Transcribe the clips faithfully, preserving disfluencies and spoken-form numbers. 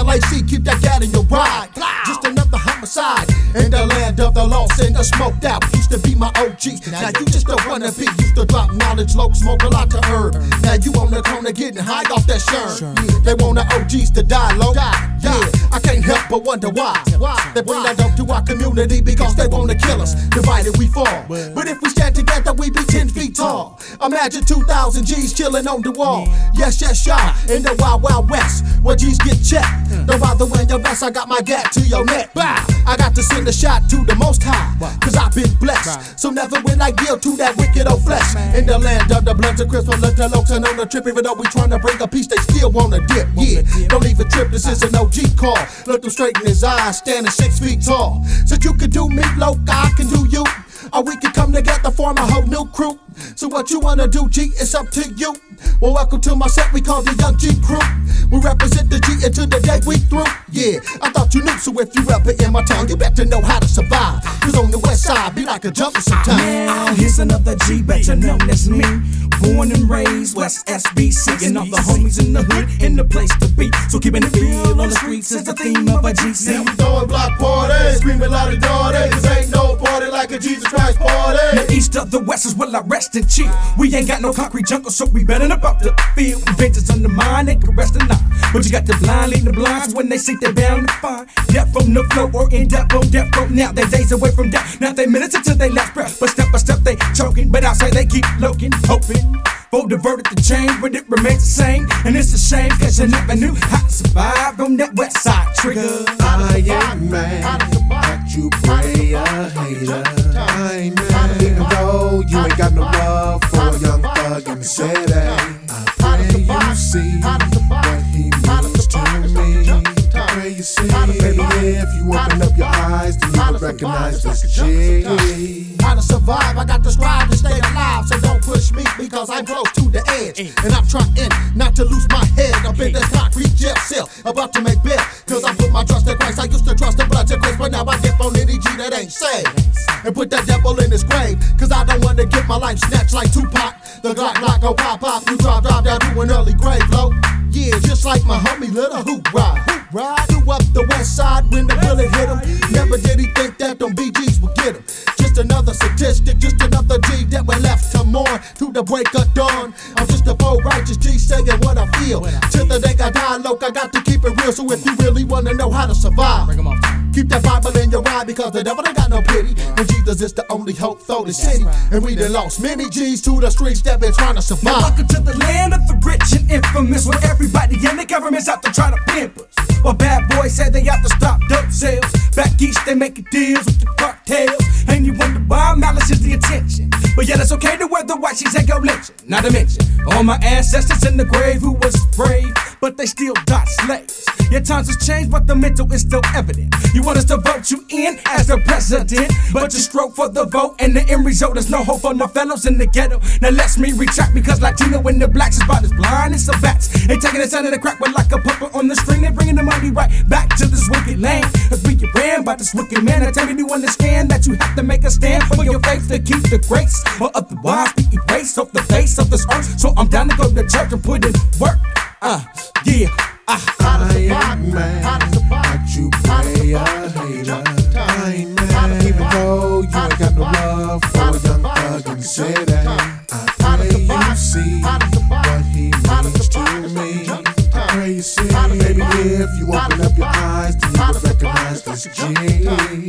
L A C, keep that gat in your ride. Just another homicide in the land of the lost and the smoked out. Used to be my O G, now you just don't wanna be. Used to drop knowledge, low, smoke a lot to herb. Now you on the corner getting high off that shirt. They want the O Gs to die low. Yeah, I can't help but wonder why. They bring that dope to our community because they wanna kill us. Divided we fall, but if we stand together we be ten feet tall. Imagine two thousand G's chilling on the wall. Yes, yes, y'all, in the wild, wild west, where G's get checked. Don't bother wearing your vest, I got my gat to your neck. Bow. I got to send a shot to the most high, cause I've been blessed. So never will I yield to that wicked old flesh. In the land of the blunts and crisps, from the Deluxe and on the trip, even though we tryna bring a piece, they still wanna dip. Yeah, don't even trip, this is an O G call. Look him straight in his eyes, standing six feet tall. So you can do me, low, I can do you. Or we can come together, form a whole new crew. So what you wanna do, G, it's up to you. Well, welcome to my set, we call the Young G Crew. We represent the G until the day we through. Yeah, I thought you knew, so if you ever in my town, you better know how to survive. Cause on the west side, be like a jungle sometimes. Now, here's another G, better known as me. Born and raised West S B C. And all the homies in the hood, in the place to be. So keeping it real on the streets is the theme of a G C. Now we throwing block parties, screaming loud and dirty. Cause ain't no party like a Jesus Christ party. The east of the west is where I rest and chill. We ain't got no concrete jungle, so we better about the field. Vengeance on the mind, they can rest or not. But you got the blind leading the blinds when they think they're bound to find death on the floor or in death on death row. Now they days away from death. Now they minutes until they last breath. But step by step they choking. But outside they keep looking, hoping for the verdict to change, but it remains the same. And it's a shame, cause you never knew how to survive on that west side trigger. I ain't mad that you pray a hater. I ain't mad even though you ain't got no love for a young thug in the city. I pray you see what he means to me. I pray you see, baby, if you open up your eyes, then you will recognize this G. How to survive, I got to strive to stay alive. So don't push me because I'm close to the edge. And I'm trying not to lose my head up in this concrete jail cell, about to make bail. Cause I put my trust in Christ, I used to trust in blood to grace. But now I dip on any G that ain't saved and put that devil in his grave. Cause I don't want to get my life snatched like Tupac. The Glock Glock go pop pop, you drop drop down to an early grave low. Yeah, just like my homie Little Hoop Ride. Ride through up the west side when the bullet hit him. Never did he think that them B Gs would get him. Just another statistic, just another G that we left to mourn to the break of dawn. I'm just a bold righteous G saying what I feel. Till the day I die, loc, I got to keep it real. So if you really wanna know how to survive, keep that Bible in your eye because the devil ain't got no pity. And Jesus is the only hope for the city. And we done lost many G's to the streets that been trying to survive. Now welcome to the land of the rich and infamous, where everybody in the government's out to try to pimp us. Well, bad boys say they have to stop dope sales. Back east they making deals with the cartels. And you wonder why malice is the intention. But yeah, it's okay to wear the white sheets and go lynching. Not to mention all my ancestors in the grave who was brave, but they still died slaves. Yeah, times has changed, but the mental is still evident. You want us to vote you in as the president, but you stroke for the vote and the end result, there's no hope for the fellows in the ghetto. Now let's me retract because Latino and the blacks is about as blind as a bats. They taking the sound of the crack, but like a puppet on the string, they bringing the money right back to this wicked land. Cause we get ran by this wicked man. I tell you to understand that you have to make a stand for your faith to keep the grace, or otherwise be erased off the face of this earth. So I'm down to go to church and put in work. Uh, yeah. Uh, I ain't mad that you pray a hater. I ain't mad even though you ain't got no love for a young thug in the city. I pray you see what he means to me. I pray you see, baby, if you open up your eyes, then you will recognize this G.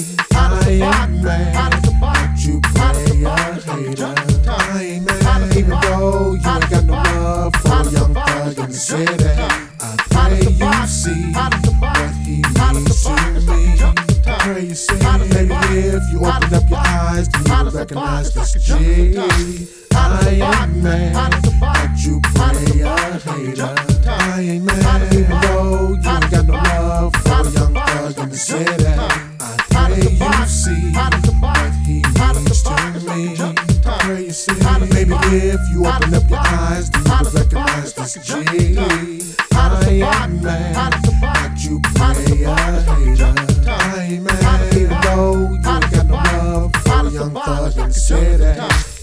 I ain't mad that you pray a hater. I ain't mad even though you ain't got no love for a young thug in the city. I pray you see what he means to me. I pray you see, baby, if you open up your eyes, then you will recognize this G. I ain't mad that you pray a hater. I ain't mad even though you ain't got no love for a young thug in the city. I pray you see what he means to me. I pray you see, baby, if you open up your eyes, then you will recognize this G. I ain't mad that you pray a hater. I ain't mad even though you ain't got no love for a young thug in the city.